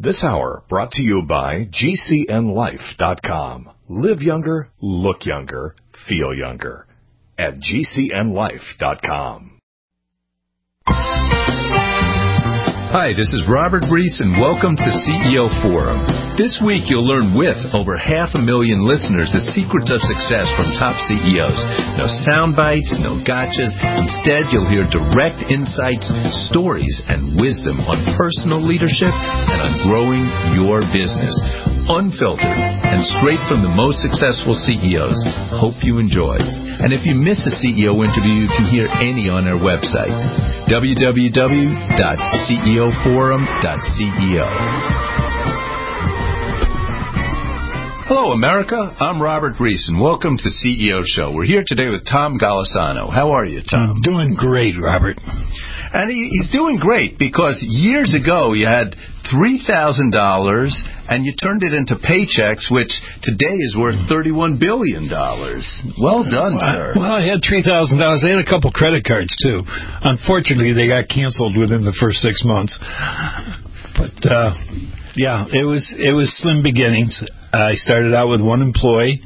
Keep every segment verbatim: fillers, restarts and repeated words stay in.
This hour brought to you by G C N life dot com. Live younger, look younger, feel younger at G C N life dot com. Hi, this is Robert Reese, and welcome to C E O Forum. This week, you'll learn with over half a million listeners the secrets of success from top C E Os. No sound bites, no gotchas. Instead, you'll hear direct insights, stories, and wisdom on personal leadership and on growing your business. Unfiltered and straight from the most successful C E Os. Hope you enjoy. And if you miss a C E O interview, you can hear any on our website, w w w dot c e o forum dot c e o. Hello, America. I'm Robert Reese, and welcome to the C E O Show. We're here today with Tom Golisano. How are you, Tom? I'm doing great, Robert. And he, he's doing great because years ago you had three thousand dollars and you turned it into paychecks, which today is worth thirty-one billion dollars. Well done, well, sir. Well, I had three thousand dollars. I had a couple credit cards, too. Unfortunately, they got canceled within the first six months. But, uh, yeah, it was it was slim beginnings. I started out with one employee.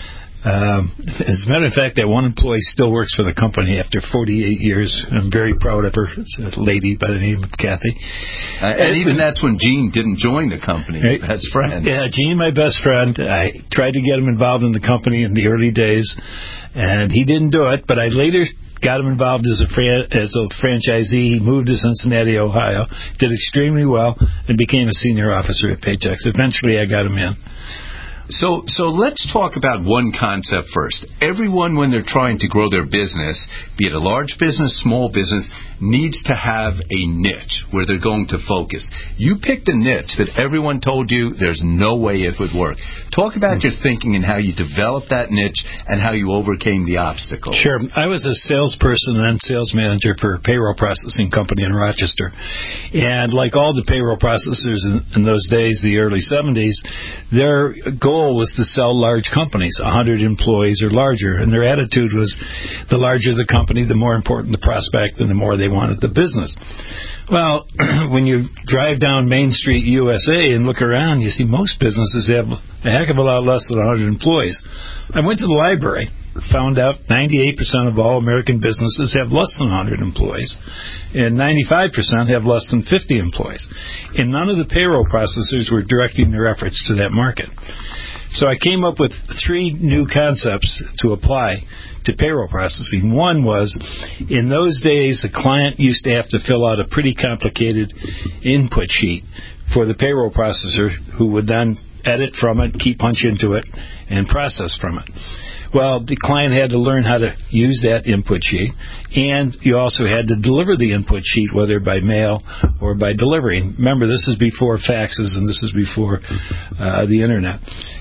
Um, as a matter of fact, that one employee still works for the company after forty-eight years. I'm very proud of her. It's a lady by the name of Kathy. Uh, and even that's when Gene didn't join the company, right? Best friend. Yeah, Gene, my best friend. I tried to get him involved in the company in the early days, and he didn't do it, but I later got him involved as a fran- as a franchisee. He moved to Cincinnati, Ohio, did extremely well, and became a senior officer at Paychex. Eventually, I got him in. So so let's talk about one concept first. Everyone, when they're trying to grow their business, be it a large business, small business, needs to have a niche where they're going to focus. You picked a niche that everyone told you there's no way it would work. Talk about your thinking and how you developed that niche and how you overcame the obstacles. Sure. I was a salesperson and sales manager for a payroll processing company in Rochester. And like all the payroll processors in, in those days, the early seventies, their goal was to sell large companies, one hundred employees or larger. And their attitude was the larger the company, the more important the prospect and the more they wanted the business. Well, when you drive down Main Street, U S A, and look around, you see most businesses have a heck of a lot less than one hundred employees. I went to the library, found out ninety-eight percent of all American businesses have less than one hundred employees, and ninety-five percent have less than fifty employees. And none of the payroll processors were directing their efforts to that market. So I came up with three new concepts to apply to payroll processing. One was, in those days, a client used to have to fill out a pretty complicated input sheet for the payroll processor, who would then edit from it, key punch into it, and process from it. Well, the client had to learn how to use that input sheet, and you also had to deliver the input sheet, whether by mail or by delivery. Remember, this is before faxes, and this is before uh, the Internet.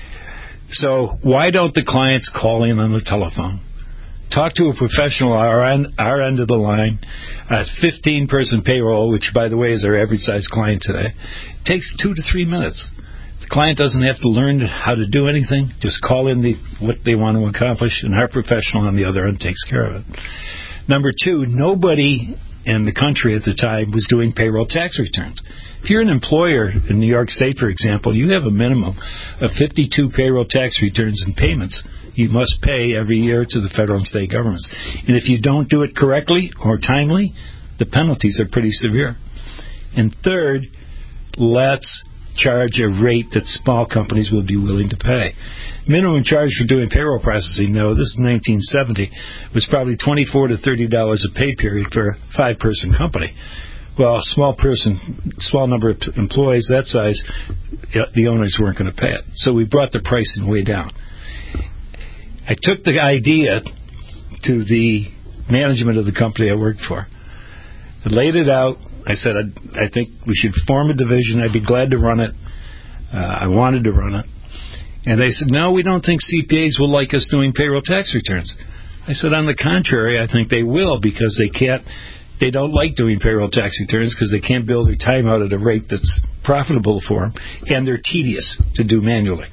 So why don't the clients call in on the telephone? Talk to a professional, our end, our end of the line. A fifteen-person payroll, which, by the way, is our average-sized client today, takes two to three minutes. The client doesn't have to learn how to do anything. Just call in the, what they want to accomplish, and our professional on the other end takes care of it. Number two, nobody in the country at the time was doing payroll tax returns. If you're an employer in New York State, for example, you have a minimum of fifty-two payroll tax returns and payments you must pay every year to the federal and state governments. And if you don't do it correctly or timely, the penalties are pretty severe. And third, let's charge a rate that small companies will be willing to pay. Minimum charge for doing payroll processing, though, this is nineteen seventy, was probably twenty-four to thirty dollars a pay period for a five-person company. Well, a small person, small number of employees that size, the owners weren't going to pay it. So we brought the pricing way down. I took the idea to the management of the company I worked for. I laid it out. I said, I, I think we should form a division. I'd be glad to run it. Uh, I wanted to run it. And they said, no, we don't think C P As will like us doing payroll tax returns. I said, on the contrary, I think they will, because they can't, they don't like doing payroll tax returns because they can't bill their time out at a rate that's profitable for them, and they're tedious to do manually.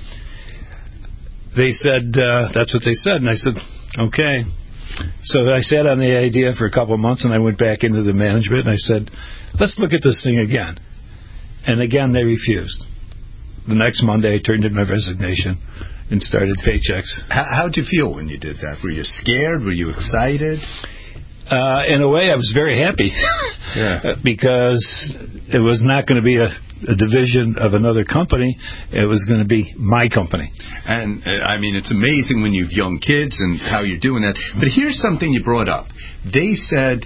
They said, uh, that's what they said. And I said, okay. So I sat on the idea for a couple of months, and I went back into the management, and I said, let's look at this thing again. And again, they refused. The next Monday, I turned in my resignation and started Paychex. How how'd you feel when you did that? Were you scared? Were you excited? Uh, in a way, I was very happy. Yeah. Because it was not going to be a, a division of another company. It was going to be my company. And, uh, I mean, it's amazing when you have young kids and how you're doing that. But here's something you brought up. They said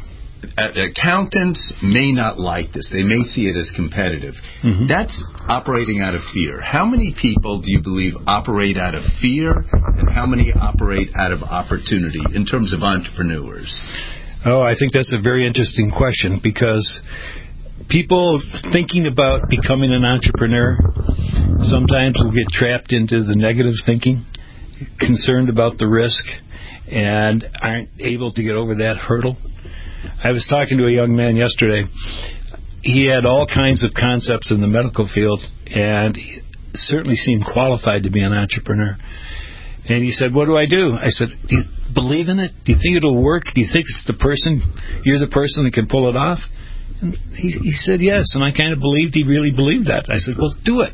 accountants may not like this. They may see it as competitive. Mm-hmm. That's operating out of fear. How many people do you believe operate out of fear, and how many operate out of opportunity in terms of entrepreneurs? Oh, I think that's a very interesting question, because people thinking about becoming an entrepreneur sometimes will get trapped into the negative thinking, concerned about the risk, and aren't able to get over that hurdle. I was talking to a young man yesterday. He had all kinds of concepts in the medical field, and he certainly seemed qualified to be an entrepreneur. And he said, "What do I do?" I said, "Do you believe in it? Do you think it'll work? Do you think it's the person, you're the person that can pull it off?" And he, he said yes, and I kind of believed he really believed that. I said, "Well, do it."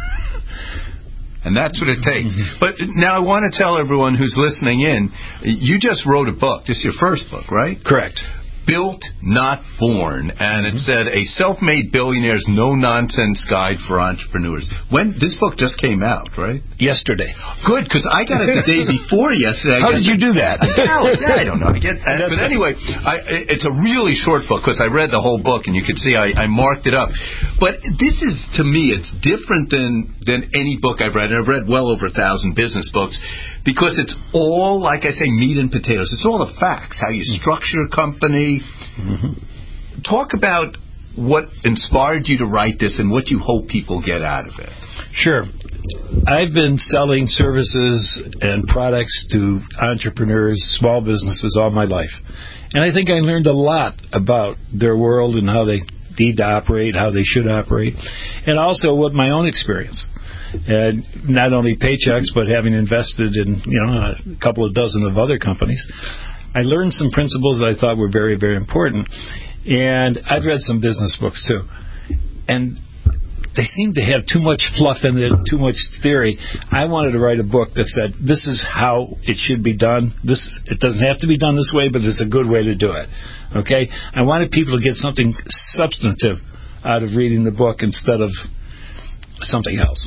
And that's what it takes. But now I want to tell everyone who's listening in, you just wrote a book. This is your first book, right? Correct. Built, Not Born, and it said a self-made billionaire's no-nonsense guide for entrepreneurs. When this book just came out, right? Yesterday. Good, because I got it the day before yesterday. How did you do that? I don't know. I get, but anyway, I, it's a really short book, because I read the whole book, and you can see I, I marked it up. But this is, to me, it's different than, than any book I've read, and I've read well over a thousand business books, because it's all, like I say, meat and potatoes. It's all the facts, how you structure a company. Mm-hmm. Talk about what inspired you to write this and what you hope people get out of it. Sure. I've been selling services and products to entrepreneurs, small businesses all my life. And I think I learned a lot about their world and how they need to operate, how they should operate, and also with my own experience. And not only Paychex, but having invested in, you know, a couple of dozen of other companies, I learned some principles that I thought were very, very important. And I've read some business books, too. And they seem to have too much fluff in it, too much theory. I wanted to write a book that said, this is how it should be done. This It doesn't have to be done this way, but it's a good way to do it. Okay? I wanted people to get something substantive out of reading the book instead of something else.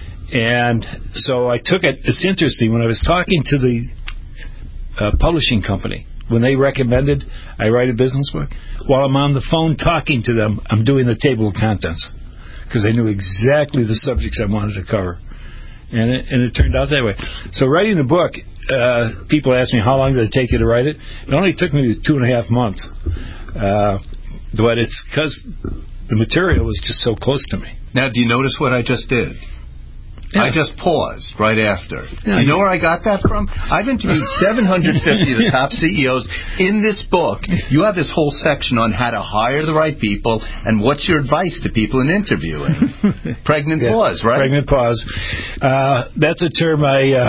And so I took it. It's interesting. When I was talking to the Uh, publishing company, when they recommended I write a business book, while I'm on the phone talking to them, I'm doing the table of contents, because I knew exactly the subjects I wanted to cover, and it, and it turned out that way. So writing the book, uh, people ask me, how long did it take you to write it? It only took me two and a half months, uh, but it's because the material was just so close to me. Now, do you notice what I just did? Yeah. I just paused right after. Yeah, you know where I got that from? I've interviewed seven hundred fifty of the top C E Os. In this book, you have this whole section on how to hire the right people and what's your advice to people in interviewing. Pregnant yeah. pause, right? Pregnant pause. Uh, that's a term I uh,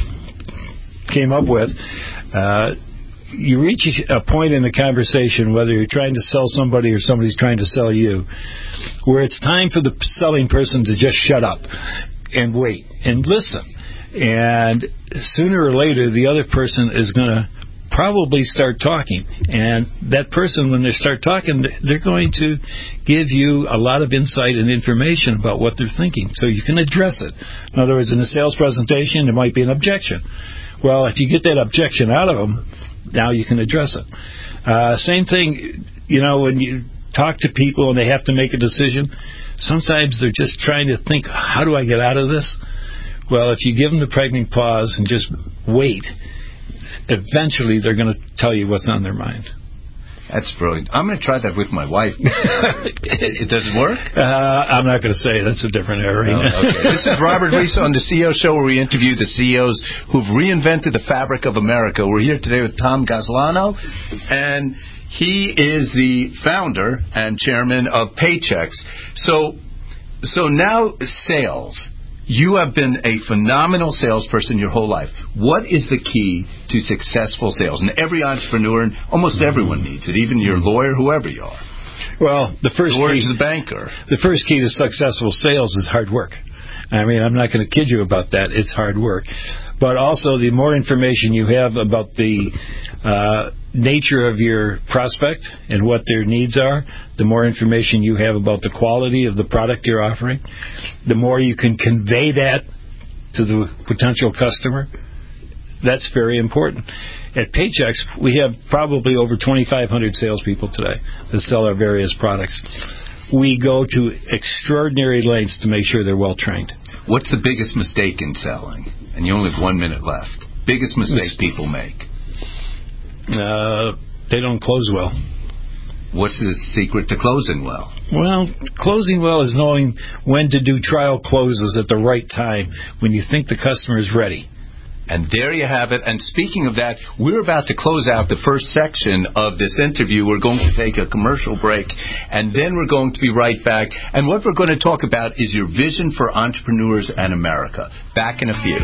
came up with. Uh, you reach a point in the conversation, whether you're trying to sell somebody or somebody's trying to sell you, where it's time for the selling person to just shut up and wait and listen. And sooner or later, the other person is going to probably start talking. And that person, when they start talking, they're going to give you a lot of insight and information about what they're thinking, so you can address it. In other words, in a sales presentation, there might be an objection. Well, if you get that objection out of them, now you can address it. Uh, same thing, you know, when you talk to people and they have to make a decision, sometimes they're just trying to think, how do I get out of this? Well, if you give them the pregnant pause and just wait, eventually they're going to tell you what's on their mind. That's brilliant. I'm going to try that with my wife. it, does it work? Uh, I'm not going to say. That's a different area. Oh, okay. This is Robert Reese on the C E O Show, where we interview the C E Os who've reinvented the fabric of America. We're here today with Tom Gaslano, and he is the founder and chairman of Paychex. So, so now sales. You have been a phenomenal salesperson your whole life. What is the key to successful sales? And every entrepreneur, and almost everyone needs it, even your lawyer, whoever you are. Well, the first or key, the banker. The first key to successful sales is hard work. I mean, I'm not going to kid you about that. It's hard work. But also, the more information you have about the uh, nature of your prospect and what their needs are, the more information you have about the quality of the product you're offering, the more you can convey that to the potential customer. That's very important. At Paychex, we have probably over twenty-five hundred salespeople today that sell our various products. We go to extraordinary lengths to make sure they're well trained. What's the biggest mistake in selling? And you only have one minute left. Biggest mistake people make? Uh, they don't close well. What's the secret to closing well? Well, closing well is knowing when to do trial closes at the right time when you think the customer is ready. And there you have it. And speaking of that, we're about to close out the first section of this interview. We're going to take a commercial break, and then we're going to be right back. And what we're going to talk about is your vision for entrepreneurs and America. Back in a few.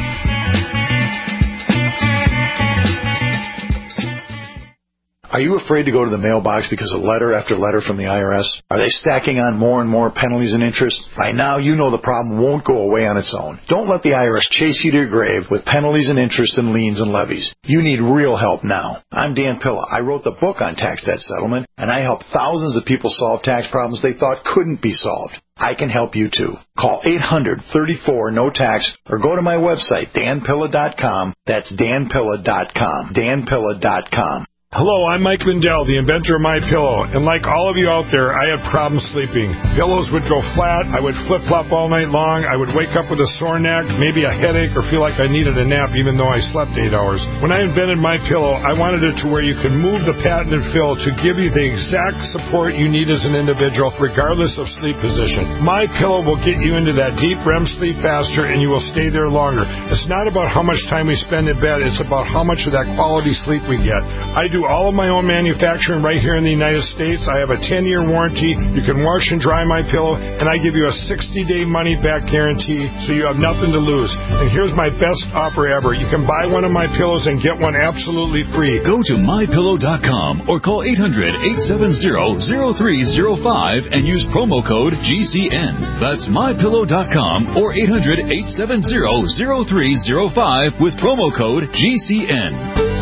Are you afraid to go to the mailbox because of letter after letter from the I R S? Are they stacking on more and more penalties and interest? By now, you know the problem won't go away on its own. Don't let the I R S chase you to your grave with penalties and interest and liens and levies. You need real help now. I'm Dan Pilla. I wrote the book on tax debt settlement, and I help thousands of people solve tax problems they thought couldn't be solved. I can help you too. Call eight hundred, thirty-four, no tax or go to my website, dan pilla dot com. That's dan pilla dot com. dan pilla dot com. Hello, I'm Mike Lindell, the inventor of MyPillow, and like all of you out there, I had problems sleeping. Pillows would go flat, I would flip-flop all night long, I would wake up with a sore neck, maybe a headache, or feel like I needed a nap even though I slept eight hours. When I invented MyPillow, I wanted it to where you can move the patented fill to give you the exact support you need as an individual, regardless of sleep position. MyPillow will get you into that deep R E M sleep faster, and you will stay there longer. It's not about how much time we spend in bed, it's about how much of that quality sleep we get. I do all of my own manufacturing right here in the United States. I have a ten-year warranty. You can wash and dry my pillow, and I give you a sixty-day money-back guarantee, so you have nothing to lose. And here's my best offer ever. You can buy one of my pillows and get one absolutely free. Go to my pillow dot com or call eight hundred, eight seven zero, zero three zero five and use promo code G C N. That's my pillow dot com or eight hundred, eight seven zero, zero three zero five with promo code G C N.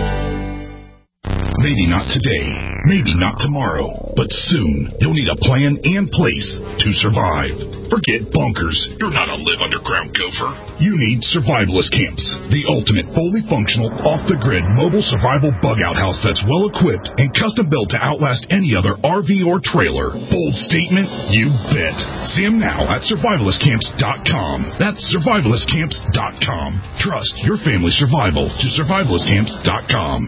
Maybe not today, maybe not tomorrow, but soon you'll need a plan and place to survive. Forget bunkers. You're not a live underground gopher. You need survivalist camps, the ultimate fully functional, off-the-grid mobile survival bug-out house that's well-equipped and custom-built to outlast any other R V or trailer. Bold statement? You bet. See them now at survivalist camps dot com. That's survivalist camps dot com. Trust your family's survival to survivalist camps dot com.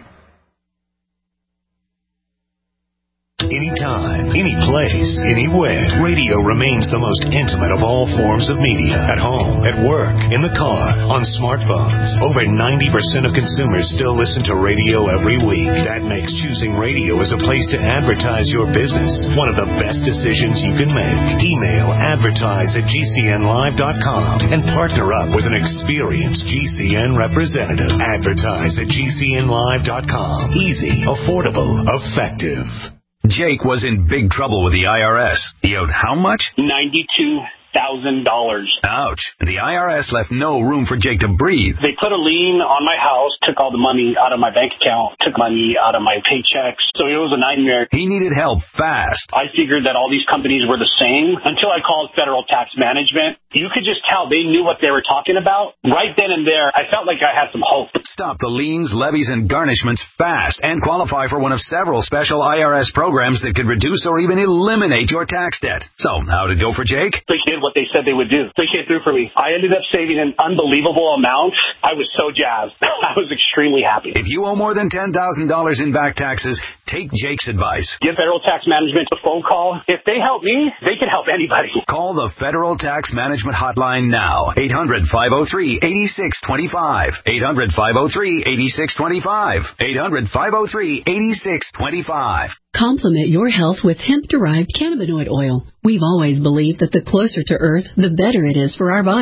Anytime, any place, anywhere, radio remains the most intimate of all forms of media. At home, at work, in the car, on smartphones. Over ninety percent of consumers still listen to radio every week. That makes choosing radio as a place to advertise your business one of the best decisions you can make. Email advertise at G C N live dot com and partner up with an experienced G C N representative. Advertise at G C N live dot com. Easy, affordable, effective. Jake was in big trouble with the I R S. He owed how much? ninety-two thousand dollars. Ouch. The I R S left no room for Jake to breathe. They put a lien on my house, took all the money out of my bank account, took money out of my paychecks. So it was a nightmare. He needed help fast. I figured that all these companies were the same until I called Federal Tax Management. You could just tell they knew what they were talking about. Right then and there, I felt like I had some hope. Stop the liens, levies, and garnishments fast and qualify for one of several special I R S programs that could reduce or even eliminate your tax debt. So, how'd it go for Jake? They did what they said they would do. They came through for me. I ended up saving an unbelievable amount. I was so jazzed. I was extremely happy. If you owe more than ten thousand dollars in back taxes, take Jake's advice. Give Federal Tax Management a phone call. If they help me, they can help anybody. Call the Federal Tax Management Hotline now. eight hundred, five oh three, eight six two five. eight hundred, five oh three, eight six two five. eight hundred, five oh three, eight six two five. Complement your health with hemp-derived cannabinoid oil. We've always believed that the closer to Earth, the better it is for our bodies.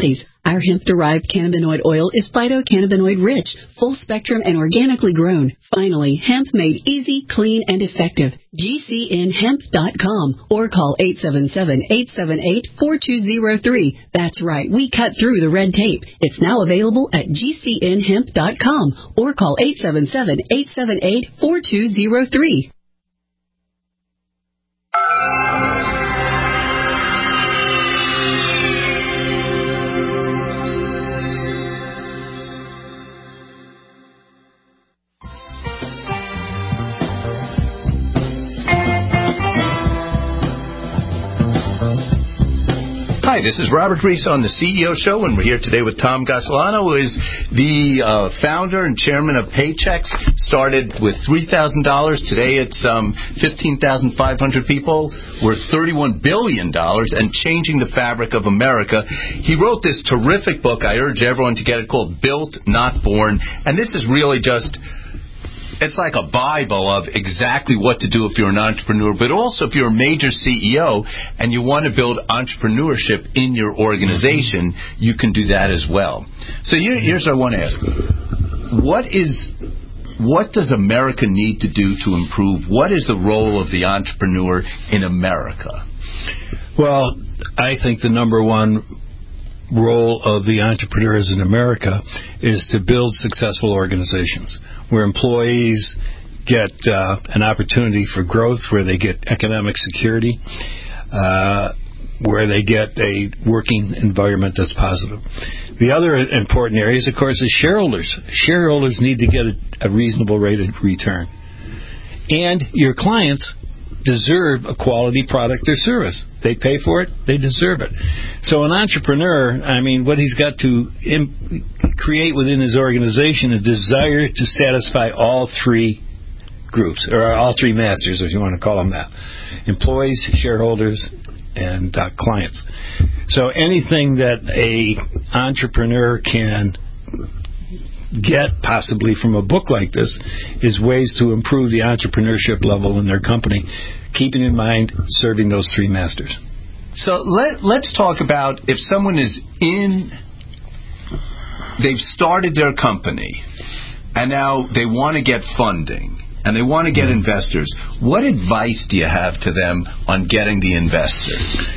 Our hemp-derived cannabinoid oil is phytocannabinoid-rich, full-spectrum, and organically grown. Finally, hemp made easy, clean, and effective. G C N hemp dot com or call eight seven seven, eight seven eight, four two zero three. That's right, we cut through the red tape. It's now available at G C N hemp dot com or call eight seven seven, eight seven eight, four two zero three. Hi, this is Robert Reese on the C E O Show, and we're here today with Tom Gasolano, who is the uh, founder and chairman of Paychex. Started with three thousand dollars. Today it's um, fifteen thousand five hundred people, worth thirty-one billion dollars, and changing the fabric of America. He wrote this terrific book. I urge everyone to get it, called Built, Not Born. And this is really just... it's like a Bible of exactly what to do if you're an entrepreneur, but also if you're a major C E O and you want to build entrepreneurship in your organization, you can do that as well. So here, here's what I want to ask. What is, what does America need to do to improve? What is the role of the entrepreneur in America? Well, I think the number one role of the entrepreneurs in America is to build successful organizations where employees get uh, an opportunity for growth, where they get economic security, uh, where they get a working environment that's positive. The other important areas, of course, is shareholders. Shareholders need to get a, a reasonable rate of return. And your clients deserve a quality product or service. They pay for it, they deserve it. So an entrepreneur, I mean, what he's got to im- create within his organization a desire to satisfy all three groups, or all three masters, if you want to call them that. Employees, shareholders, and uh, clients. So anything that a entrepreneur can get possibly from a book like this is ways to improve the entrepreneurship level in their company, keeping in mind serving those three masters. So let, let's talk about if someone is in, they've started their company and now they want to get funding and they want to get investors. What advice do you have to them on getting the investors?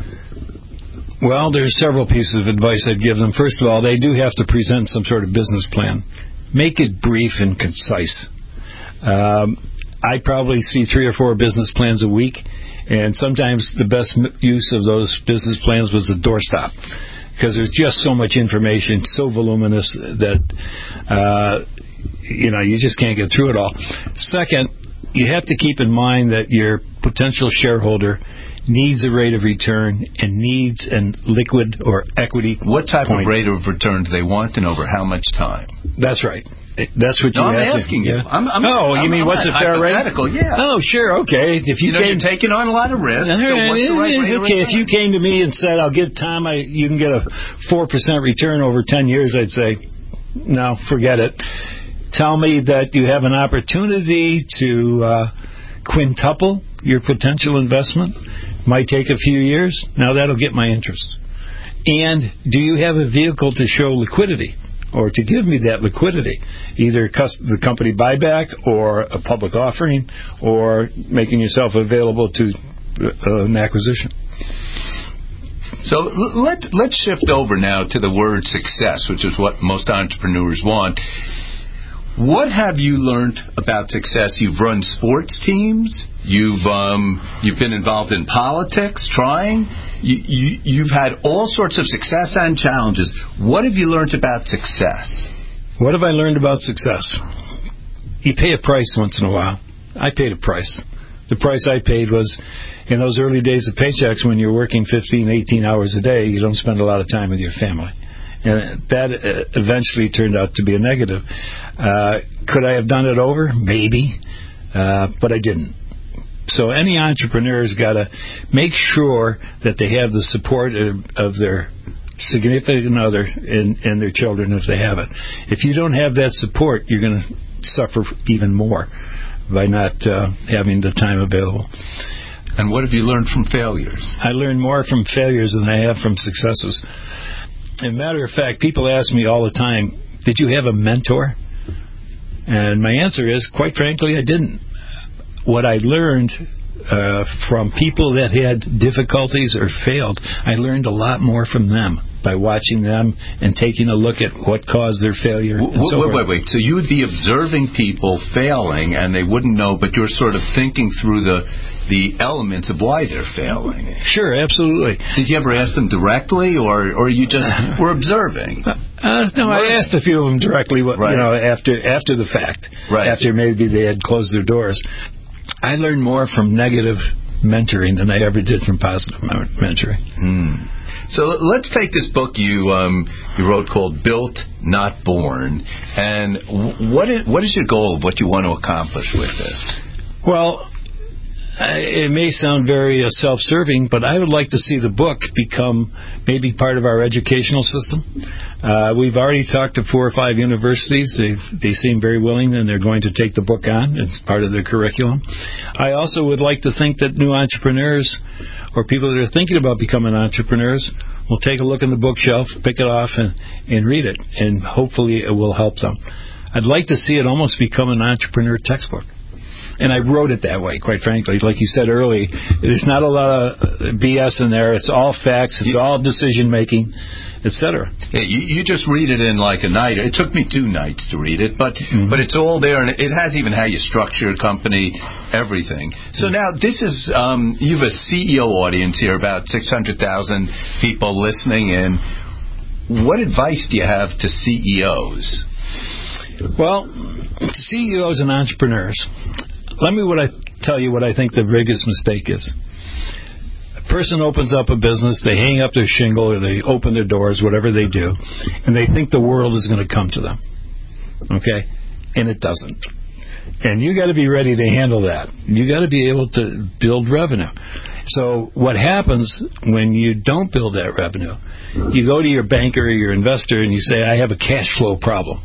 Well, there's several pieces of advice I'd give them. First of all, they do have to present some sort of business plan. Make it brief and concise. Um, I probably see three or four business plans a week, and sometimes the best use of those business plans was the doorstop, because there's just so much information, so voluminous that uh, you know you just can't get through it all. Second, you have to keep in mind that your potential shareholder needs a rate of return and needs a liquid or equity. What type point. of rate of return do they want and over how much time? That's right. That's what you no, have I'm asking to, you. Yeah. I'm, I'm, oh, I'm, you mean I'm what's a fair rate? Yeah. Oh, sure. Okay. If you, you know, came, you're taking on a lot of risk. So what's the right rate of okay. return? If you came to me and said, "I'll give Tom, I, you can get a four percent return over ten years," I'd say, "No, forget it." Tell me that you have an opportunity to uh, quintuple your potential investment. Might take a few years. Now that'll get my interest. And do you have a vehicle to show liquidity, or to give me that liquidity, either the company buyback or a public offering, or making yourself available to uh, an acquisition? So let, let's shift over now to the word success, which is what most entrepreneurs want. What have you learned about success? You've run sports teams. You've um, you've been involved in politics, trying. You, you, you've had all sorts of success and challenges. What have you learned about success? What have I learned about success? You pay a price once in a while. I paid a price. The price I paid was, in those early days of Paychex, when you're working fifteen, eighteen hours a day, you don't spend a lot of time with your family. And that eventually turned out to be a negative. Uh, could I have done it over? Maybe. Uh, but I didn't. So any entrepreneur's got to make sure that they have the support of, of their significant other and, and their children if they have it. If you don't have that support, you're going to suffer even more by not uh, having the time available. And what have you learned from failures? I learned more from failures than I have from successes. As a matter of fact, people ask me all the time, did you have a mentor? And my answer is, quite frankly, I didn't. What I learned uh, from people that had difficulties or failed, I learned a lot more from them by watching them and taking a look at what caused their failure. Wait, so wait, wait, wait. So you would be observing people failing and they wouldn't know, but you're sort of thinking through the the elements of why they're failing. Sure, absolutely. Did you ever ask them directly, or or you just were observing? Uh, no, I asked a few of them directly. What, right. You know, after after the fact, right. After maybe they had closed their doors. I learned more from negative mentoring than I ever did from positive mentoring. Hmm. So let's take this book you um, you wrote called Built, Not Born. And what is, what is your goal of what you want to accomplish with this? Well, it may sound very uh, self-serving, but I would like to see the book become maybe part of our educational system. Uh, we've already talked to four or five universities. They they seem very willing, and they're going to take the book on. It's part of their curriculum. I also would like to think that new entrepreneurs or people that are thinking about becoming entrepreneurs will take a look in the bookshelf, pick it off, and, and read it, and hopefully it will help them. I'd like to see it almost become an entrepreneur textbook. And I wrote it that way, quite frankly. Like you said earlier, there's not a lot of B S in there. It's all facts. It's all decision-making, et cetera. Yeah, you, you just read it in like a night. It took me two nights to read it, but mm-hmm. but it's all there, and it has even how you structure a company, everything. So now this is, um, you have a C E O audience here, about six hundred thousand people listening in. What advice do you have to C E Os? Well, C E Os and entrepreneurs, let me what I tell you what I think the biggest mistake is. A person opens up a business, they hang up their shingle or they open their doors, whatever they do, and they think the world is going to come to them. Okay? And it doesn't. And you got to be ready to handle that. You got to be able to build revenue. So what happens when you don't build that revenue? You go to your banker or your investor and you say, I have a cash flow problem.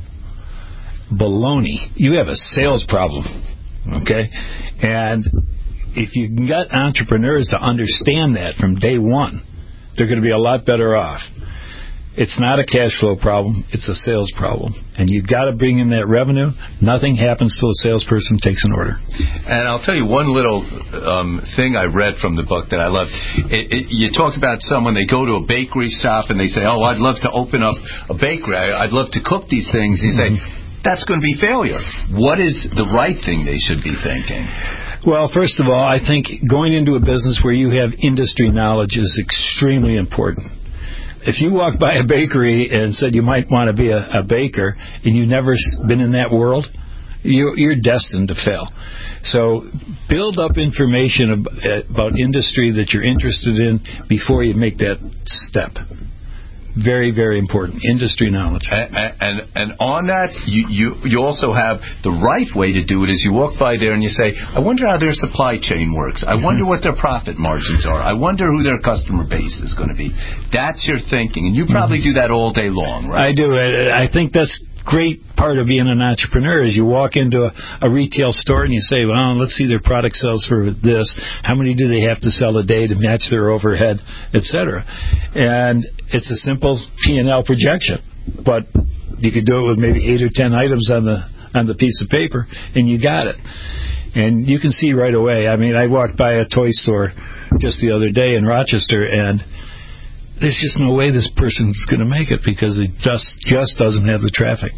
Baloney. You have a sales problem. Okay? And if you can get entrepreneurs to understand that from day one, they're going to be a lot better off. It's not a cash flow problem. It's a sales problem. And you've got to bring in that revenue. Nothing happens till a salesperson takes an order. And I'll tell you one little um, thing I read from the book that I loved. It, it, you talk about someone, they go to a bakery shop and they say, oh, I'd love to open up a bakery. I'd love to cook these things. And you say, that's going to be failure. What is the right thing they should be thinking? Well, first of all, I think going into a business where you have industry knowledge is extremely important. If you walk by a bakery and said you might want to be a, a baker and you've never been in that world, you, you're destined to fail. So build up information about industry that you're interested in before you make that step. Very, very important. Industry knowledge. And, and and on that, you, you you also have the right way to do it is you walk by there and you say, I wonder how their supply chain works. I wonder what their profit margins are. I wonder who their customer base is going to be. That's your thinking. And you probably do that all day long, right? I do. I, I think that's great part of being an entrepreneur is you walk into a, a retail store and you say, well, let's see their product sells for this. How many do they have to sell a day to match their overhead, et cetera. And it's a simple P and L projection, but you could do it with maybe eight or ten items on the on the piece of paper, and you got it. And you can see right away. I mean, I walked by a toy store just the other day in Rochester, and there's just no way this person's going to make it because it just just doesn't have the traffic.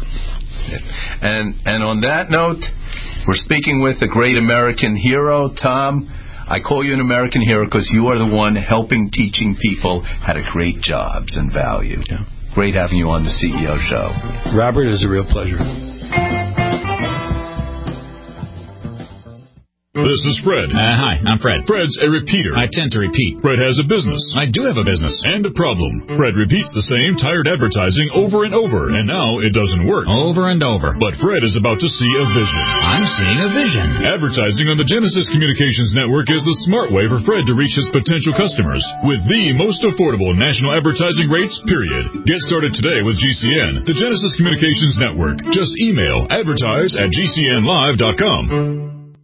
And and on that note, we're speaking with a great American hero, Tom. I call you an American hero because you are the one helping, teaching people how to create jobs and value. Yeah. Great having you on the C E O Show. Robert, it was a real pleasure. This is Fred. Uh, hi, I'm Fred. Fred's a repeater. I tend to repeat. Fred has a business. I do have a business. And a problem. Fred repeats the same tired advertising over and over, and now it doesn't work. Over and over. But Fred is about to see a vision. I'm seeing a vision. Advertising on the Genesis Communications Network is the smart way for Fred to reach his potential customers with the most affordable national advertising rates, period. Get started today with G C N, the Genesis Communications Network. Just email advertise at G C N live dot com.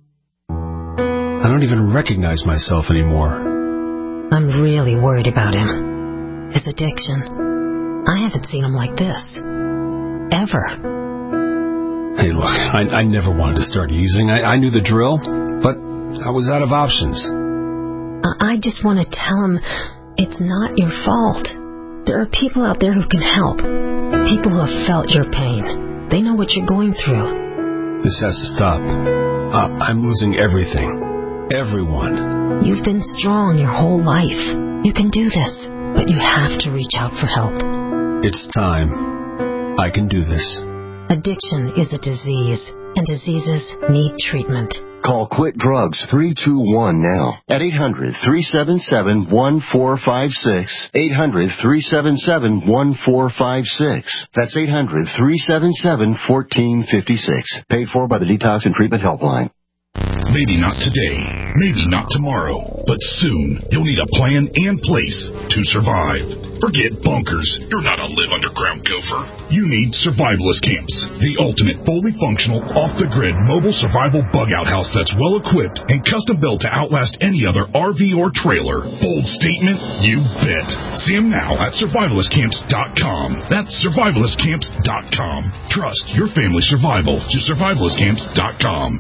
I don't even recognize myself anymore. I'm really worried about him. His addiction. I haven't seen him like this. Ever. Hey, look, I, I never wanted to start using. I, I knew the drill, but I was out of options. I just want to tell him it's not your fault. There are people out there who can help. People who have felt your pain. They know what you're going through. This has to stop. Uh, I'm losing everything. Everyone. You've been strong your whole life. You can do this, but you have to reach out for help. It's time. I can do this. Addiction is a disease, and diseases need treatment. Call Quit Drugs three two one now at eight hundred, three seven seven, one four five six. eight hundred, three seven seven, one four five six. That's eight hundred, three seven seven, one four five six. Paid for by the Detox and Treatment Helpline. Maybe not today, maybe not tomorrow, but soon you'll need a plan and place to survive. Forget bunkers. You're not a live underground gopher. You need survivalist camps, the ultimate fully functional, off-the-grid mobile survival bug-out house that's well-equipped and custom-built to outlast any other R V or trailer. Bold statement? You bet. See them now at survivalist camps dot com. That's survivalist camps dot com. Trust your family's survival to survivalist camps dot com.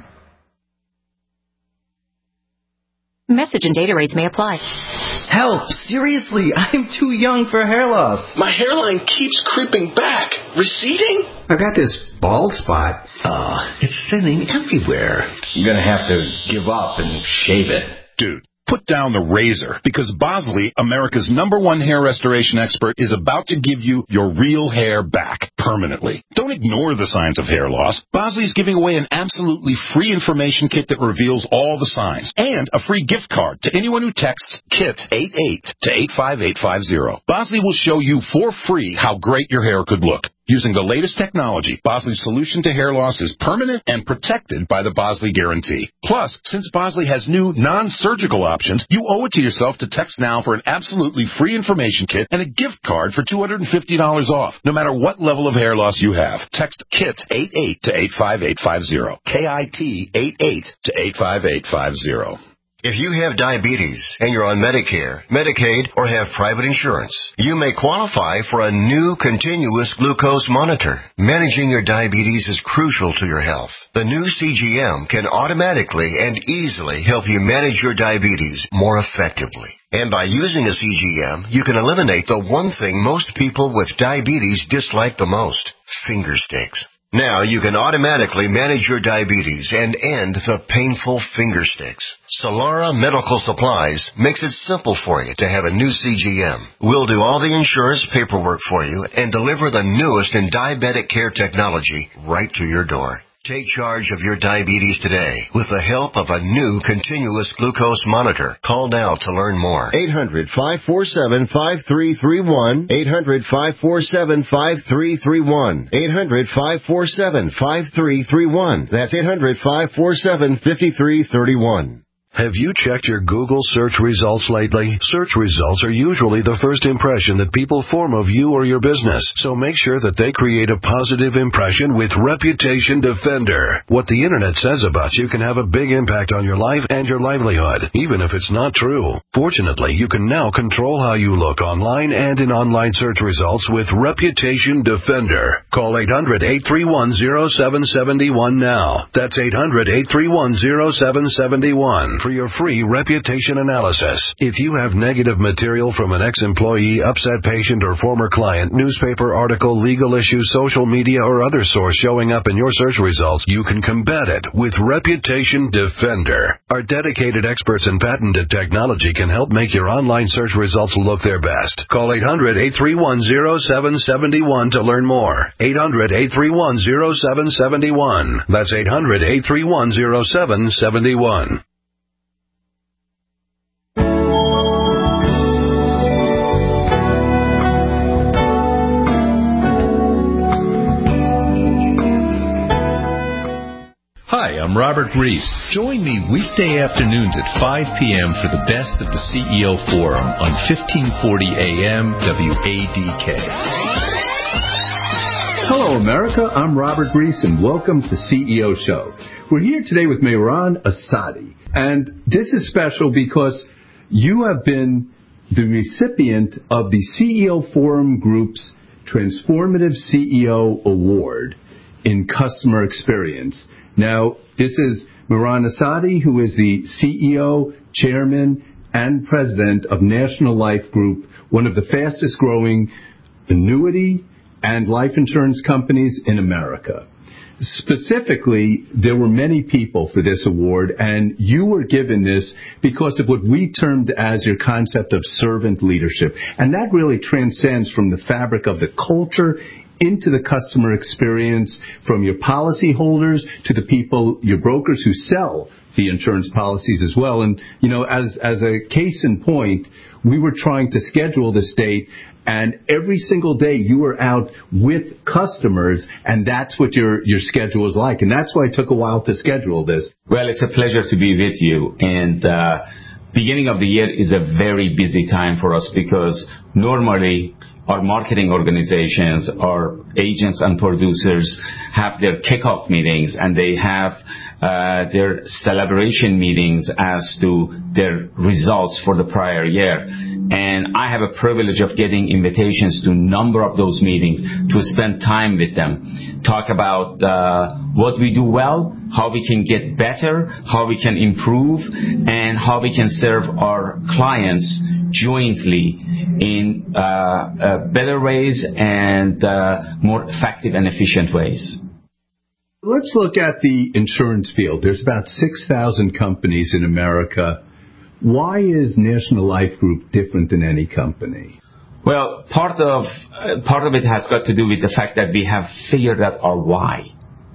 Message and data rates may apply. Help! Seriously, I'm too young for hair loss. My hairline keeps creeping back. Receding? I've got this bald spot. Uh, it's thinning everywhere. I'm gonna have to give up and shave it. Dude, put down the razor, because Bosley, America's number one hair restoration expert, is about to give you your real hair back permanently. Don't ignore the signs of hair loss. Bosley's giving away an absolutely free information kit that reveals all the signs, and a free gift card to anyone who texts KIT eighty-eight to eight five eight five zero. Bosley will show you for free how great your hair could look. Using the latest technology, Bosley's solution to hair loss is permanent and protected by the Bosley Guarantee. Plus, since Bosley has new non-surgical options, you owe it to yourself to text now for an absolutely free information kit and a gift card for two hundred fifty dollars off, no matter what level of hair loss you have. Text KIT eighty-eight to eight five eight five zero. K I T eighty-eight to eight five eight five zero. If you have diabetes and you're on Medicare, Medicaid, or have private insurance, you may qualify for a new continuous glucose monitor. Managing your diabetes is crucial to your health. The new C G M can automatically and easily help you manage your diabetes more effectively. And by using a C G M, you can eliminate the one thing most people with diabetes dislike the most: finger sticks. Now you can automatically manage your diabetes and end the painful finger sticks. Solara Medical Supplies makes it simple for you to have a new C G M. We'll do all the insurance paperwork for you and deliver the newest in diabetic care technology right to your door. Take charge of your diabetes today with the help of a new continuous glucose monitor. Call now to learn more. eight hundred, five four seven, five three three one. eight hundred, five four seven, five three three one. eight hundred, five four seven, five three three one. That's eight hundred, five four seven, five three three one. Have you checked your Google search results lately? Search results are usually the first impression that people form of you or your business, so make sure that they create a positive impression with Reputation Defender. What the internet says about you can have a big impact on your life and your livelihood, even if it's not true. Fortunately, you can now control how you look online and in online search results with Reputation Defender. Call eight hundred, eight three one, zero seven seven one now. That's eight hundred, eight three one, zero seven seven one. For your free reputation analysis. If you have negative material from an ex-employee, upset patient, or former client, newspaper article, legal issue, social media, or other source showing up in your search results, you can combat it with Reputation Defender. Our dedicated experts in patented technology can help make your online search results look their best. Call eight hundred, eight three one, zero seven seven one to learn more. eight hundred, eight three one, zero seven seven one. That's eight hundred, eight three one, zero seven seven one. Hi, I'm Robert Reese. Join me weekday afternoons at five p.m. for the best of the C E O Forum on fifteen forty A M W A D K. Hello, America. I'm Robert Reese, and welcome to C E O Show. We're here today with Mehran Asadi, and this is special because you have been the recipient of the C E O Forum Group's Transformative C E O Award in Customer Experience. Now, this is Mehran Assadi, who is the C E O, Chairman, and President of National Life Group, one of the fastest growing annuity and life insurance companies in America. Specifically, there were many people for this award, and you were given this because of what we termed as your concept of servant leadership. And that really transcends from the fabric of the culture into the customer experience, from your policyholders to the people, your brokers who sell the insurance policies as well. And, you know, as, as a case in point, we were trying to schedule this date, and every single day you were out with customers, and that's what your, your schedule is like. And that's why it took a while to schedule this. Well, it's a pleasure to be with you. And uh, beginning of the year is a very busy time for us because normally our marketing organizations, our agents and producers have their kickoff meetings, and they have uh, their celebration meetings as to their results for the prior year. And I have a privilege of getting invitations to a number of those meetings to spend time with them, talk about uh, what we do well, how we can get better, how we can improve, and how we can serve our clients jointly in uh, uh, better ways and uh, more effective and efficient ways. Let's look at the insurance field. There's about six thousand companies in America. Why is National Life Group different than any company? Well, part of uh, part of it has got to do with the fact that we have figured out our why.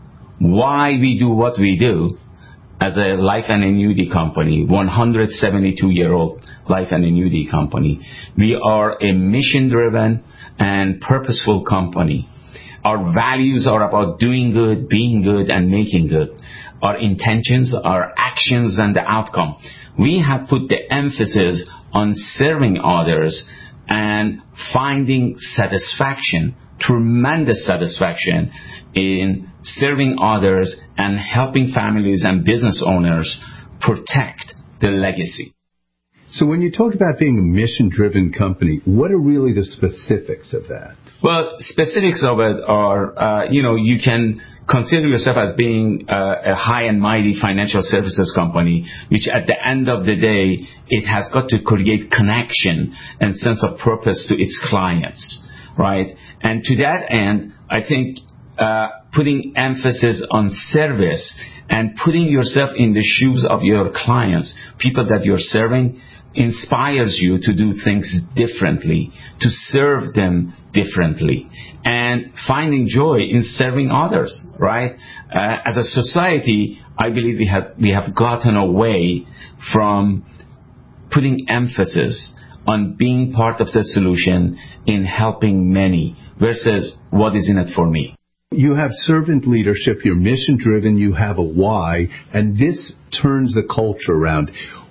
Why we do what we do as a life and annuity company, one hundred seventy-two year old life and annuity company. We are a mission-driven and purposeful company. Our values are about doing good, being good, and making good. Our intentions, our actions, and the outcome. We have put the emphasis on serving others and finding satisfaction, tremendous satisfaction in serving others and helping families and business owners protect the legacy. So when you talk about being a mission-driven company, what are really the specifics of that? Well, specifics of it are, uh, you know, you can consider yourself as being uh, a high and mighty financial services company, which at the end of the day, it has got to create connection and sense of purpose to its clients, right? And to that end, I think uh, putting emphasis on service and putting yourself in the shoes of your clients, people that you're serving, inspires you to do things differently, to serve them differently, and finding joy in serving others, right? Uh, as a society, I believe we have, we have gotten away from putting emphasis on being part of the solution in helping many versus what is in it for me. You have servant leadership, you're mission-driven, you have a why, and this turns the culture around.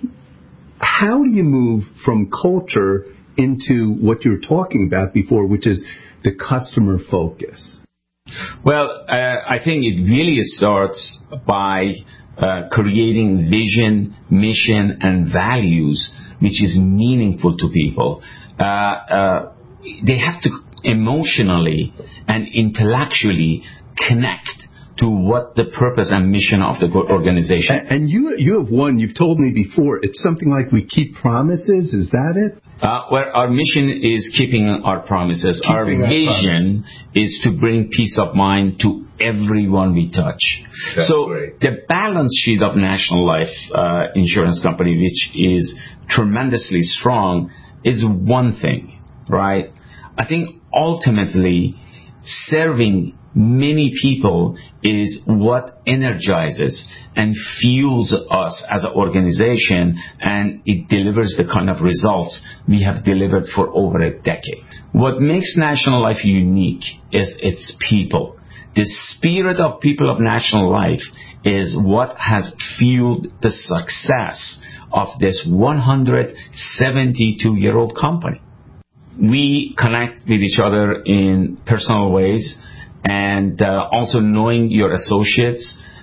How do you move from culture into what you were talking about before, which is the customer focus? Well, uh, I think it really starts by uh, creating vision, mission, and values, which is meaningful to people. Uh, uh, they have to emotionally and intellectually connect to what the purpose and mission of the organization. And, and you you have one, you've told me before, it's something like we keep promises, is that it? Uh, well, our mission is keeping our promises. Keeping our vision promise. is to bring peace of mind to everyone we touch. That's so great. The balance sheet of National Life uh, Insurance Company, which is tremendously strong, is one thing, right? I think ultimately serving many people is what energizes and fuels us as an organization, and it delivers the kind of results we have delivered for over a decade. What makes National Life unique is its people. The spirit of people of National Life is what has fueled the success of this one hundred seventy-two year old company. We connect with each other in personal ways, and uh, also knowing your associates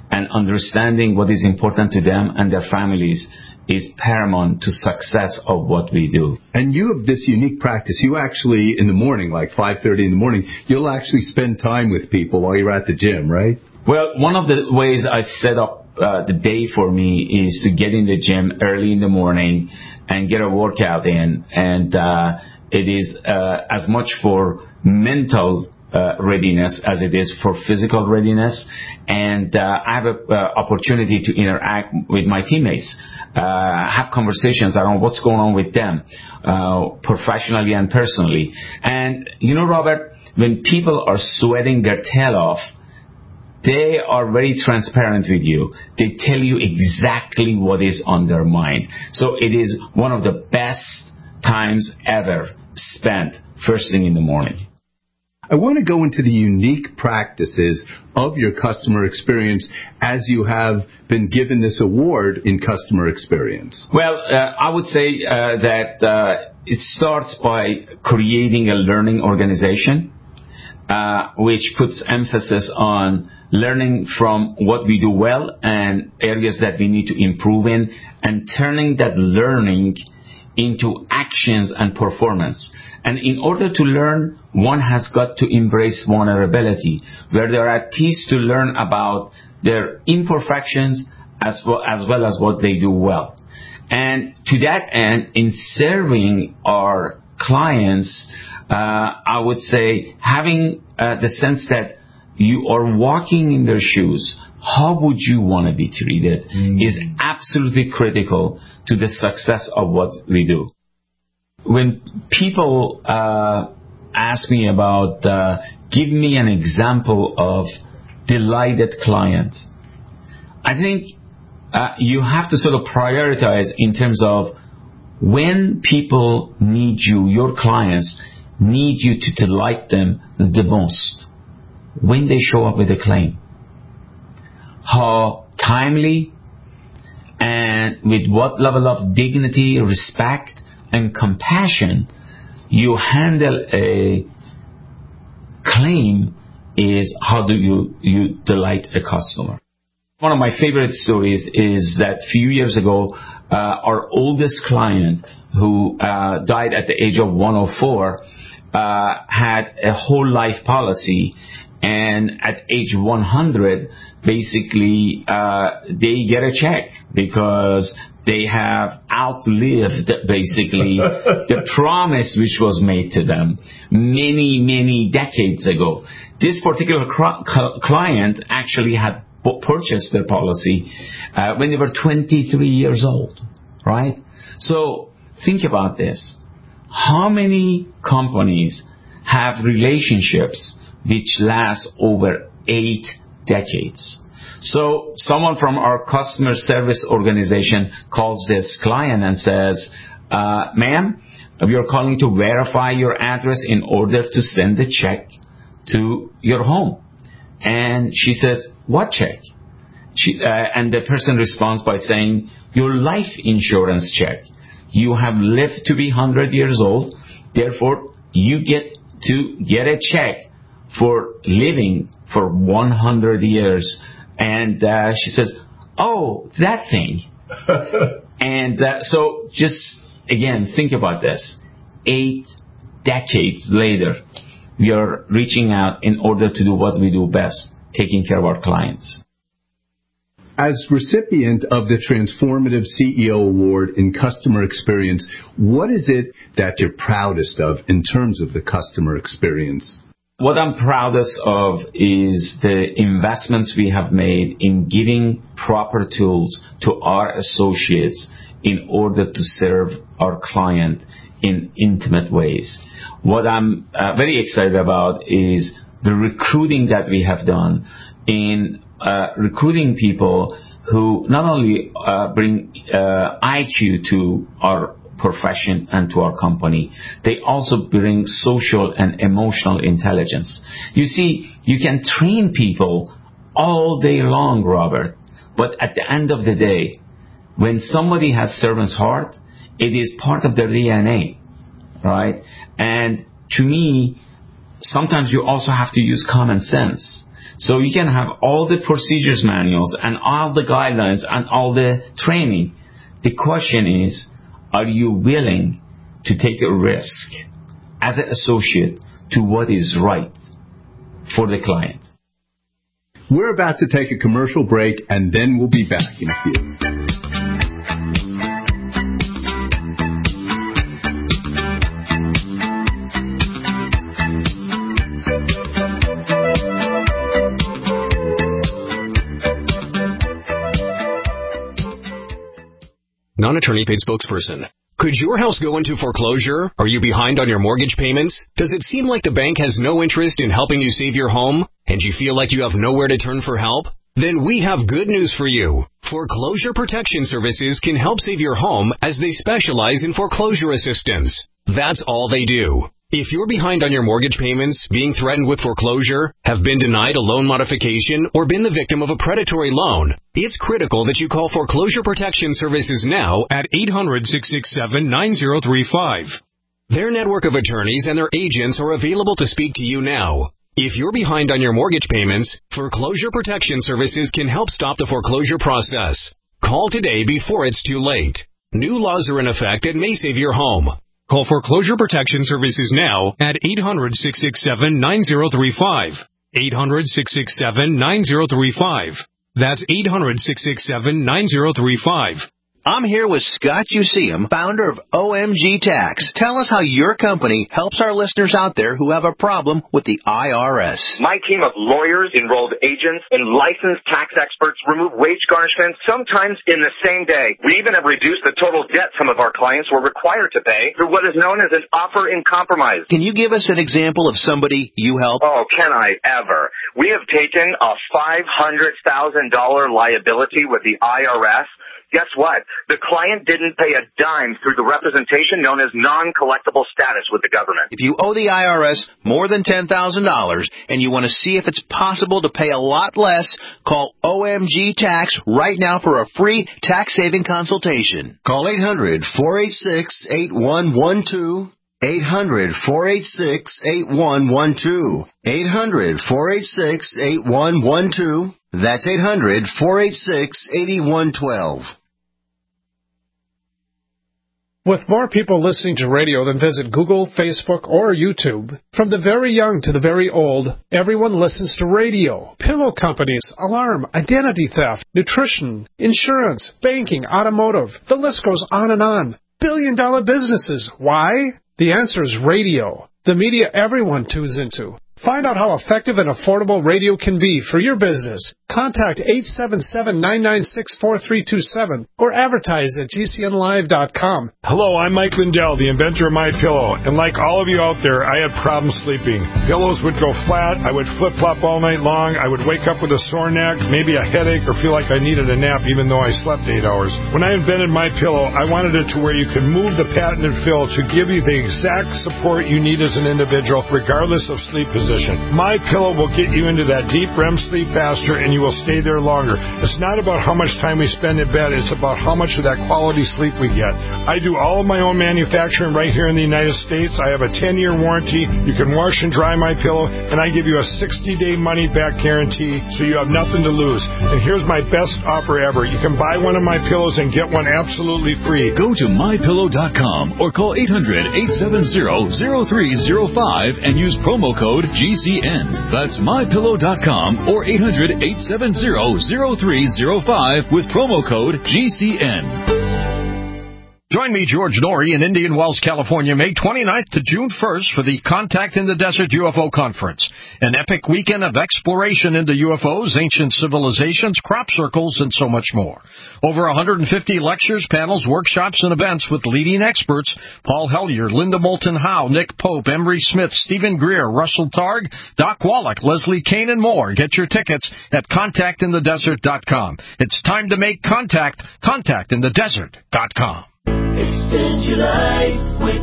and understanding what is important to them and their families is paramount to success of what we do. And you have this unique practice. You actually, in the morning, like five thirty in the morning, you'll actually spend time with people while you're at the gym, right? Well, one of the ways I set up uh, the day for me is to get in the gym early in the morning and get a workout in. And uh, it is uh, as much for mental uh, readiness as it is for physical readiness. And uh, I have an uh, opportunity to interact with my teammates, uh, have conversations around what's going on with them, uh, professionally and personally. And, you know, Robert, when people are sweating their tail off, they are very transparent with you. They tell you exactly what is on their mind. So it is one of the best times ever spent first thing in the morning. I want to go into the unique practices of your customer experience as you have been given this award in customer experience. Well, uh, I would say uh, that uh, it starts by creating a learning organization, uh, which puts emphasis on learning from what we do well and areas that we need to improve in, and turning that learning into actions and performance. And in order to learn, one has got to embrace vulnerability, where they're at peace to learn about their imperfections as well as, well as what they do well. And to that end, in serving our clients, uh, I would say having uh, the sense that you are walking in their shoes, how would you want to be treated, mm. is absolutely critical to the success of what we do. When people uh, ask me about, uh, give me an example of delighted clients, I think uh, you have to sort of prioritize in terms of when people need you, your clients need you to delight them the most. When they show up with a claim, how timely and with what level of dignity, respect, and compassion you handle a claim is how do you, you delight a customer. One of my favorite stories is that a few years ago, uh, our oldest client who uh, died at the age of one oh four uh, had a whole life policy. And at age one hundred, basically, uh, they get a check because they have outlived, basically, the promise which was made to them many, many decades ago. This particular cl- client actually had p- purchased their policy uh, when they were twenty-three years old, right? So think about this. How many companies have relationships which lasts over eight decades? So someone from our customer service organization calls this client and says, uh, ma'am, we are calling to verify your address in order to send a check to your home. And she says, what check? She, uh, and the person responds by saying, your life insurance check. You have lived to be one hundred years old, therefore you get to get a check for living for one hundred years. And uh, she says, oh, that thing. And uh, so just, again, think about this. Eight decades later, we are reaching out in order to do what we do best, taking care of our clients. As recipient of the Transformative C E O Award in Customer Experience, what is it that you're proudest of in terms of the customer experience? What I'm proudest of is the investments we have made in giving proper tools to our associates in order to serve our client in intimate ways. What I'm uh, very excited about is the recruiting that we have done in uh, recruiting people who not only uh, bring uh, I Q to our profession and to our company, they also bring social and emotional intelligence. You see, you can train people all day long, Robert, but at the end of the day, when somebody has servant's heart, it is part of their D N A, right? And to me, sometimes you also have to use common sense. So you can have all the procedures manuals and all the guidelines and all the training. The question is, are you willing to take a risk as an associate to what is right for the client? We're about to take a commercial break, and then we'll be back in a few. Non-attorney paid spokesperson. Could your house go into foreclosure? Are you behind on your mortgage payments? Does it seem like the bank has no interest in helping you save your home? And you feel like you have nowhere to turn for help? Then we have good news for you. Foreclosure Protection Services can help save your home as they specialize in foreclosure assistance. That's all they do. If you're behind on your mortgage payments, being threatened with foreclosure, have been denied a loan modification, or been the victim of a predatory loan, it's critical that you call Foreclosure Protection Services now at eight hundred, six six seven, nine zero three five. Their network of attorneys and their agents are available to speak to you now. If you're behind on your mortgage payments, Foreclosure Protection Services can help stop the foreclosure process. Call today before it's too late. New laws are in effect that may save your home. Call Foreclosure Protection Services now at eight hundred, six six seven, nine zero three five. eight hundred, six six seven, nine zero three five. That's eight hundred, six six seven, nine zero three five. I'm here with Scott Useum, founder of O M G Tax. Tell us how your company helps our listeners out there who have a problem with the I R S. My team of lawyers, enrolled agents, and licensed tax experts remove wage garnishments sometimes in the same day. We even have reduced the total debt some of our clients were required to pay through what is known as an offer in compromise. Can you give us an example of somebody you help? Oh, can I ever? We have taken a five hundred thousand dollars liability with the I R S. Guess what? The client didn't pay a dime through the representation known as non-collectible status with the government. If you owe the I R S more than ten thousand dollars and you want to see if it's possible to pay a lot less, call O M G Tax right now for a free tax-saving consultation. Call eight hundred, four eight six, eight one one two. eight hundred, four eight six, eight one one two. eight hundred, four eight six, eight one one two. That's eight hundred, four eight six, eight one one two. With more people listening to radio than visit Google, Facebook, or YouTube, from the very young to the very old, everyone listens to radio. Pillow companies, alarm, identity theft, nutrition, insurance, banking, automotive. The list goes on and on. Billion-dollar businesses. Why? The answer is radio, the media everyone tunes into. Find out how effective and affordable radio can be for your business. Contact eight seven seven, nine nine six, four three two seven or advertise at G C N live dot com. Hello, I'm Mike Lindell, the inventor of MyPillow, and like all of you out there, I had problems sleeping. Pillows would go flat, I would flip-flop all night long, I would wake up with a sore neck, maybe a headache, or feel like I needed a nap even though I slept eight hours. When I invented MyPillow, I wanted it to where you could move the patented fill to give you the exact support you need as an individual, regardless of sleep position. MyPillow will get you into that deep R E M sleep faster, and you will stay there longer. It's not about how much time we spend in bed, it's about how much of that quality sleep we get. I do all of my own manufacturing right here in the United States. I have a ten-year warranty. You can wash and dry MyPillow, and I give you a sixty-day money-back guarantee, so you have nothing to lose. And here's my best offer ever. You can buy one of my pillows and get one absolutely free. Go to my pillow dot com or call eight hundred, eight seven zero, zero three zero five and use promo code G C N. That's my pillow dot com or eight hundred, eight seven zero, zero three zero five with promo code G C N. Join me, George Norrie, in Indian Wells, California, May twenty-ninth to June first for the Contact in the Desert U F O Conference, an epic weekend of exploration into U F Os, ancient civilizations, crop circles, and so much more. Over one hundred fifty lectures, panels, workshops, and events with leading experts: Paul Hellyer, Linda Moulton Howe, Nick Pope, Emery Smith, Stephen Greer, Russell Targ, Doc Wallach, Leslie Kane, and more. Get your tickets at contact in the desert dot com. It's time to make contact. contact in the desert dot com. Extend your life with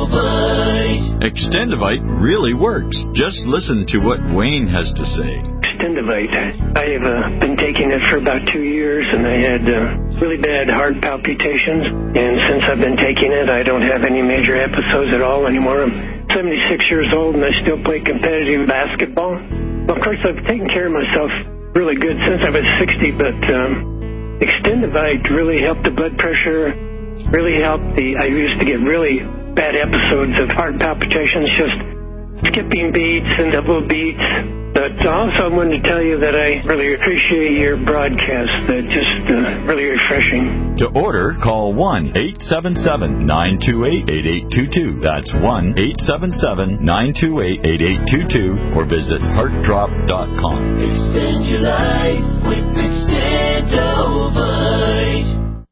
Extendovite. Extendovite really works. Just listen to what Wayne has to say. Extendivite. I have uh, been taking it for about two years, and I had uh, really bad heart palpitations. And since I've been taking it, I don't have any major episodes at all anymore. I'm seventy-six years old, and I still play competitive basketball. Well, of course, I've taken care of myself really good since I was sixty, but um, Extendivite really helped the blood pressure, really helped the, I used to get really bad episodes of heart palpitations, just skipping beats and double beats. But also I wanted to tell you that I really appreciate your broadcast. They're just uh, really refreshing. To order, call one eight seven seven, nine two eight, eight eight two two. That's one eight seven seven, nine two eight, eight eight two two or visit heart drop dot com. Extend your life with Extendovite.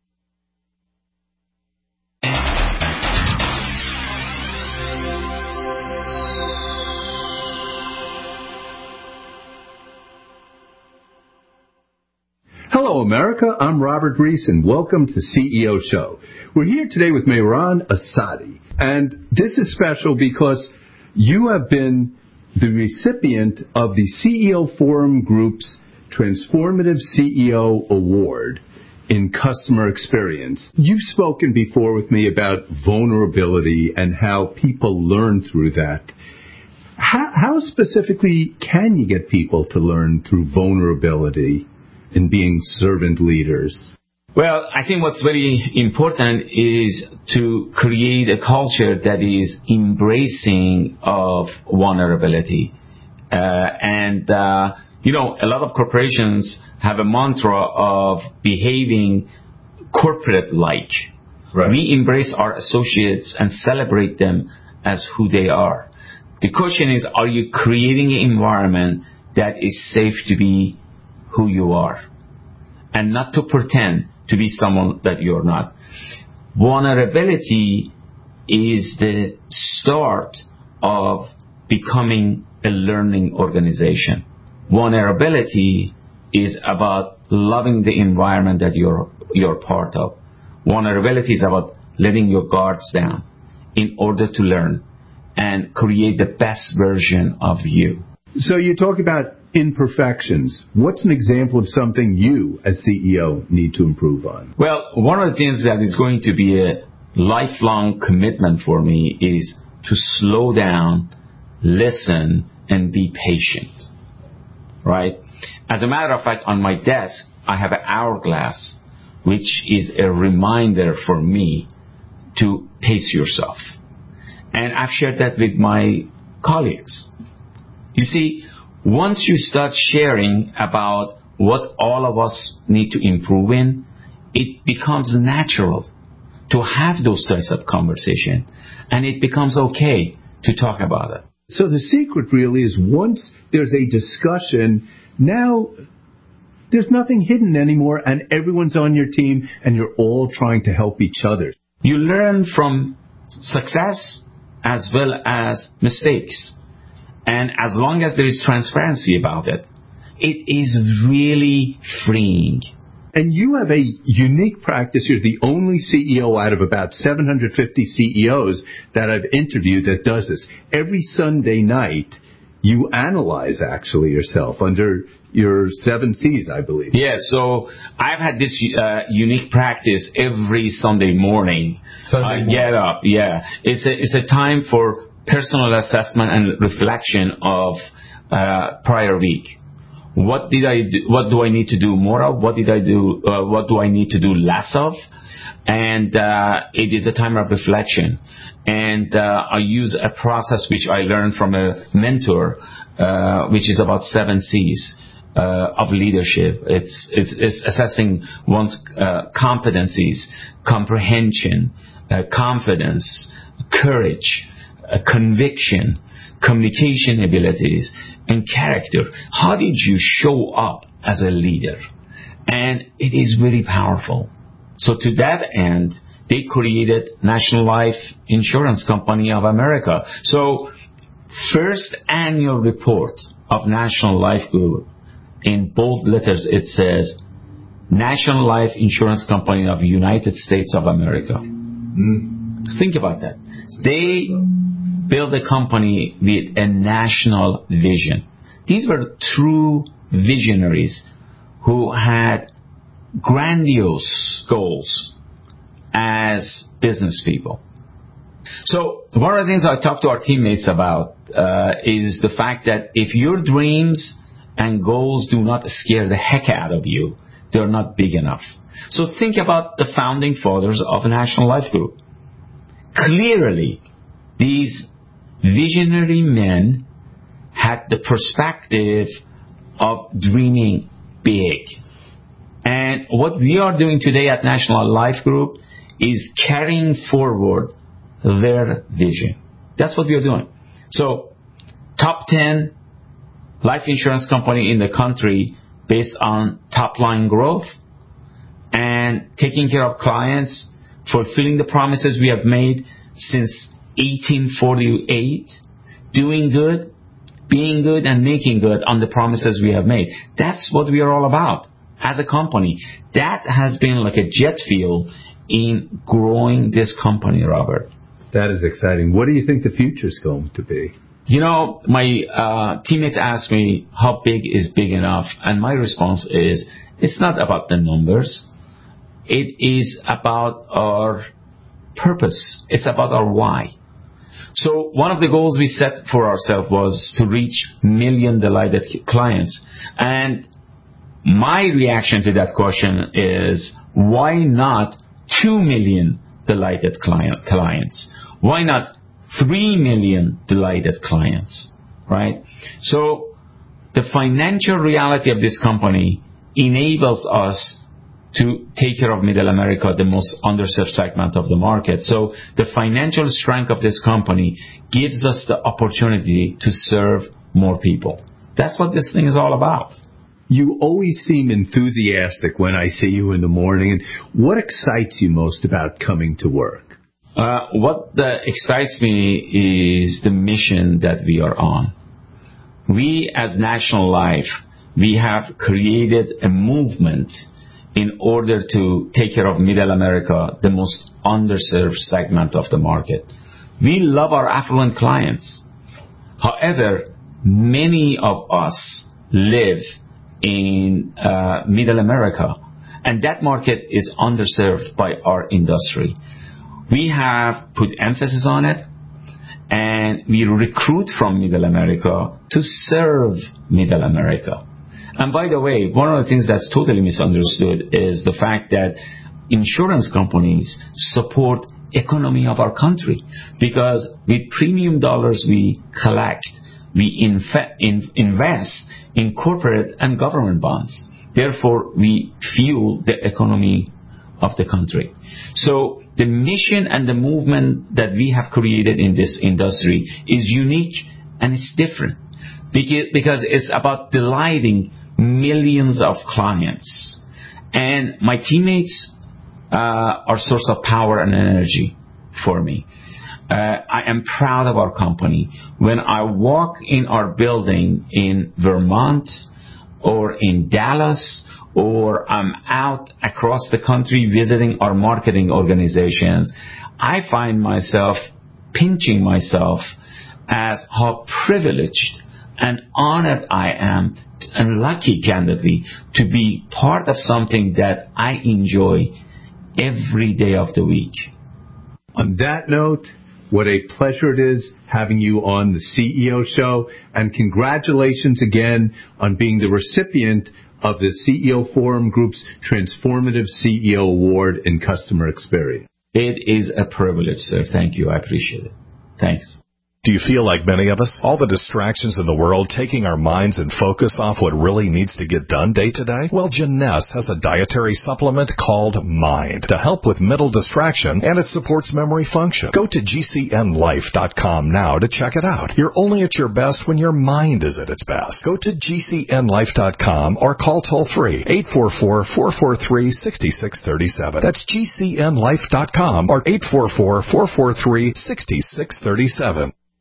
Hello, America. I'm Robert Reese, and welcome to C E O Show. We're here today with Mehran Asadi, and this is special because you have been the recipient of the C E O Forum Group's Transformative C E O Award in customer experience. You've spoken before with me about vulnerability and how people learn through that. How, how specifically can you get people to learn through vulnerability in being servant leaders? Well, I think what's very important is to create a culture that is embracing of vulnerability. Uh, and, uh, you know, a lot of corporations have a mantra of behaving corporate-like. Right. We embrace our associates and celebrate them as who they are. The question is, are you creating an environment that is safe to be who you are and not to pretend to be someone that you're not? Vulnerability is the start of becoming a learning organization. Vulnerability is about loving the environment that you're you're part of. Vulnerability is about letting your guards down in order to learn and create the best version of you. So you talk about imperfections. What's an example of something you, as C E O, need to improve on? Well, one of the things that is going to be a lifelong commitment for me is to slow down, listen, and be patient. Right? As a matter of fact, on my desk, I have an hourglass, which is a reminder for me to pace yourself. And I've shared that with my colleagues. You see, once you start sharing about what all of us need to improve in, it becomes natural to have those types of conversation, and it becomes okay to talk about it. So the secret really is once there's a discussion, now there's nothing hidden anymore, and everyone's on your team, and you're all trying to help each other. You learn from success as well as mistakes. And as long as there is transparency about it, it is really freeing. And you have a unique practice. You're the only C E O out of about seven hundred fifty C E Os that I've interviewed that does this. Every Sunday night, you analyze, actually, yourself under your seven C's, I believe. Yeah, so I've had this uh, unique practice every Sunday morning. Sunday I get up, yeah. It's a, it's a time for personal assessment and reflection of uh, prior week. What did I do? What do I need to do more of? What did I do? Uh, what do I need to do less of? And uh, it is a time of reflection. And uh, I use a process which I learned from a mentor, uh, which is about seven C's uh, of leadership. It's, it's, it's assessing one's uh, competencies, comprehension, uh, confidence, courage, uh, conviction, communication abilities, and character. How did you show up as a leader? And it is really powerful. So to that end, they created National Life Insurance Company of America. So first annual report of National Life Group, in bold letters it says, National Life Insurance Company of the United States of America. Mm. Think about that. They build a company with a national vision. These were true visionaries who had grandiose goals as business people. So one of the things I talk to our teammates about uh, is the fact that if your dreams and goals do not scare the heck out of you, they're not big enough. So think about the founding fathers of National Life Group. Clearly, these visionary men had the perspective of dreaming big. And what we are doing today at National Life Group is carrying forward their vision. That's what we are doing. So, top ten life insurance company in the country based on top line growth and taking care of clients, fulfilling the promises we have made since eighteen forty-eight, doing good, being good, and making good on the promises we have made. That's what we are all about as a company. That has been like a jet fuel in growing this company, Robert. That is exciting. What do you think the future is going to be? You know, my uh, teammates ask me, how big is big enough? And my response is, it's not about the numbers. It is about our purpose. It's about our why. So one of the goals we set for ourselves was to reach million delighted clients. And my reaction to that question is, why not two million delighted client, clients? Why not three million delighted clients, right? So the financial reality of this company enables us to take care of Middle America, the most underserved segment of the market. So the financial strength of this company gives us the opportunity to serve more people. That's what this thing is all about. You always seem enthusiastic when I see you in the morning. What excites you most about coming to work? Uh, what the, excites me is the mission that we are on. We, as National Life, we have created a movement in order to take care of Middle America, the most underserved segment of the market. We love our affluent clients. However, many of us live in uh, Middle America, and that market is underserved by our industry. We have put emphasis on it, and we recruit from Middle America to serve Middle America. And by the way, one of the things that's totally misunderstood is the fact that insurance companies support economy of our country, because with premium dollars we collect, we infe- in, invest in corporate and government bonds. Therefore, we fuel the economy of the country. So the mission and the movement that we have created in this industry is unique and it's different, because it's about delighting millions of clients. And my teammates uh, are a source of power and energy for me. Uh, I am proud of our company. When I walk in our building in Vermont or in Dallas, or I'm out across the country visiting our marketing organizations, I find myself pinching myself as how privileged and honored I am, and lucky, candidly, to be part of something that I enjoy every day of the week. On that note, what a pleasure it is having you on the C E O Show, and congratulations again on being the recipient of the C E O Forum Group's Transformative C E O Award in Customer Experience. It is a privilege, sir. Thank you. I appreciate it. Thanks. Do you feel like many of us? All the distractions in the world taking our minds and focus off what really needs to get done day to day? Well, Jeunesse has a dietary supplement called Mind to help with mental distraction, and it supports memory function. Go to G C N life dot com now to check it out. You're only at your best when your mind is at its best. Go to G C N life dot com or call toll free eight four four, four four three, six six three seven. That's G C N life dot com or eight four four, four four three, six six three seven.